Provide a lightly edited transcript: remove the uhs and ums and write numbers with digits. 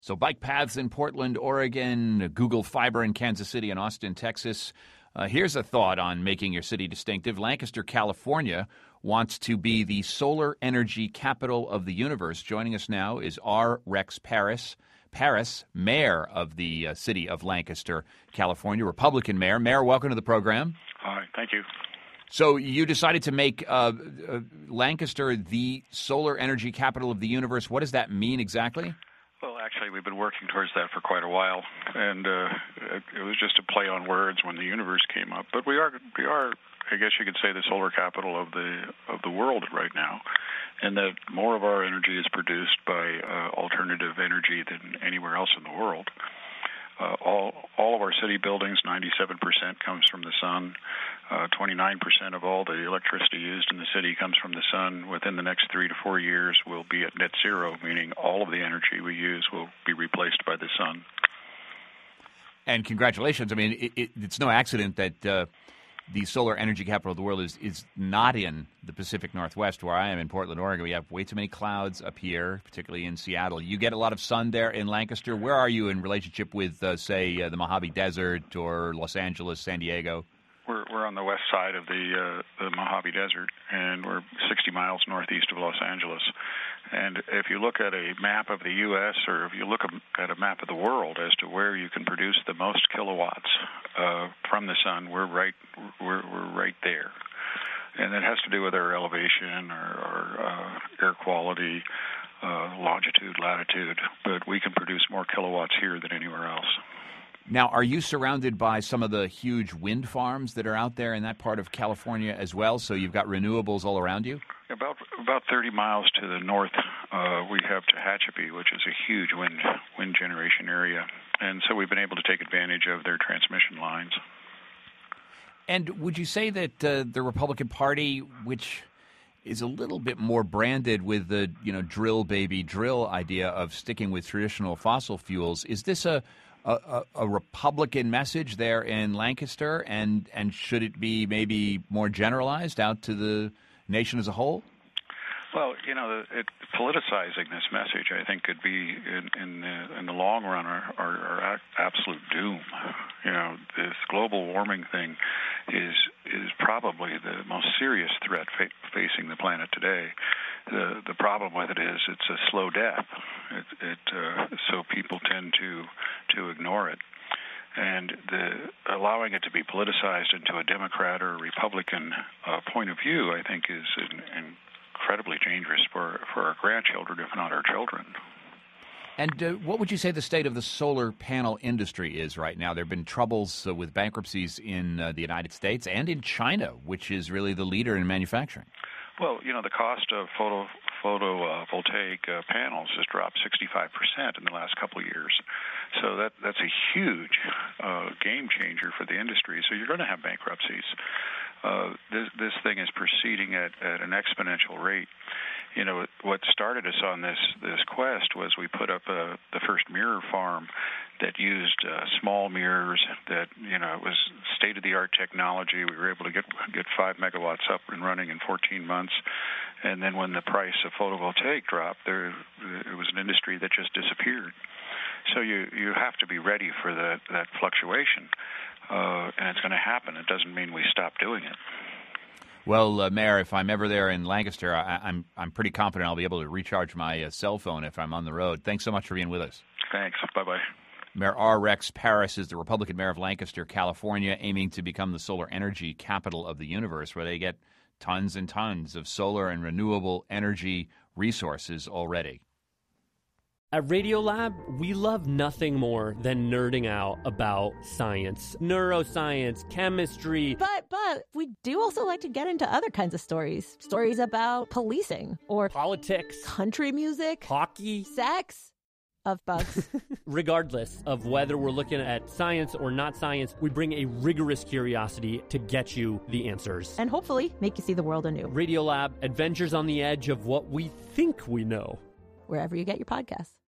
So bike paths in Portland, Oregon, Google Fiber in Kansas City and Austin, Texas. Here's a thought on making your city distinctive. Lancaster, California wants to be the solar energy capital of the universe. Joining us now is R. Rex Parris, mayor of the city of Lancaster, California, Republican mayor. Mayor, welcome to the program. Hi, thank you. So you decided to make Lancaster the solar energy capital of the universe. What does that mean exactly? Well, actually, we've been working towards that for quite a while, and it was just a play on words when the universe came up. But we are, I guess you could say, the solar capital of the world right now, and that more of our energy is produced by alternative energy than anywhere else in the world. All of our city buildings, 97% comes from the sun. 29% of all the electricity used in the city comes from the sun. Within the next 3 to 4 years, we'll be at net zero, meaning all of the energy we use will be replaced by the sun. And congratulations. I mean, it's no accident that the solar energy capital of the world is not in the Pacific Northwest, where I am in Portland, Oregon. We have way too many clouds up here, particularly in Seattle. You get a lot of sun there in Lancaster. Where are you in relationship with, say, the Mojave Desert or Los Angeles, San Diego? We're on the west side of the Mojave Desert, and we're 60 miles northeast of Los Angeles. And if you look at a map of the U.S. or if you look at a map of the world as to where you can produce the most kilowatts from the sun, we're right there. And it has to do with our elevation, our air quality, longitude, latitude. But we can produce more kilowatts here than anywhere else. Now, are you surrounded by some of the huge wind farms that are out there in that part of California as well? So you've got renewables all around you? About 30 miles to the north, we have Tehachapi, which is a huge wind generation area. And so we've been able to take advantage of their transmission lines. And would you say that the Republican Party, which is a little bit more branded with the drill baby drill idea of sticking with traditional fossil fuels, is this a Republican message there in Lancaster, and should it be maybe more generalized out to the nation as a whole? Well, politicizing this message, I think, could be in the long run our absolute doom. This global warming thing is probably the most serious threat facing the planet today. The problem with it is it's a slow death. So people tend to ignore it. And allowing it to be politicized into a Democrat or a Republican point of view, I think, is incredibly dangerous for our grandchildren, if not our children. And what would you say the state of the solar panel industry is right now? There have been troubles with bankruptcies in the United States and in China, which is really the leader in manufacturing. Well, the cost of photovoltaic panels has dropped 65% in the last couple of years. So that's a huge game changer for the industry. So you're going to have bankruptcies. This thing is proceeding at an exponential rate. What started us on this quest was we put up the first mirror farm that used small mirrors that, it was state-of-the-art technology. We were able to get 5 megawatts up and running in 14 months. And then when the price of photovoltaic dropped, it was an industry that just disappeared. So you have to be ready for that fluctuation, and it's going to happen. It doesn't mean we stop doing it. Well, Mayor, if I'm ever there in Lancaster, I'm pretty confident I'll be able to recharge my cell phone if I'm on the road. Thanks so much for being with us. Thanks. Bye-bye. Mayor R. Rex Parris is the Republican mayor of Lancaster, California, aiming to become the solar energy capital of the universe, where they get tons and tons of solar and renewable energy resources already. At Radiolab, we love nothing more than nerding out about science, neuroscience, chemistry. But we do also like to get into other kinds of stories. Stories about policing or politics, country music, hockey, sex. Of bugs. Regardless of whether we're looking at science or not science, we bring a rigorous curiosity to get you the answers. And hopefully make you see the world anew. Radiolab, adventures on the edge of what we think we know. Wherever you get your podcasts.